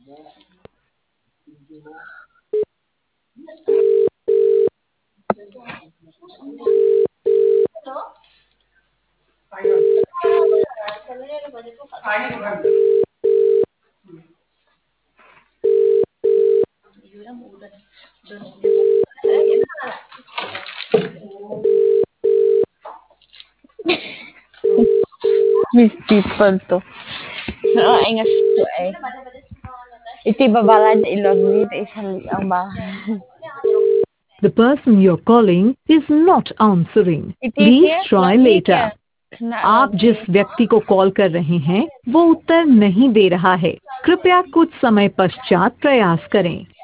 Miss people to. Oo, ay nga to ay. Iti babalan ilog ni isali ang ba. The person you're calling is not answering. Iti Please क्या try लगी later. क्या ना आप लगी जिस व्यक्ति को कॉल कर रहे हैं वो उत्तर नहीं दे रहा है। कृपया कुछ समय पश्चात प्रयास करें।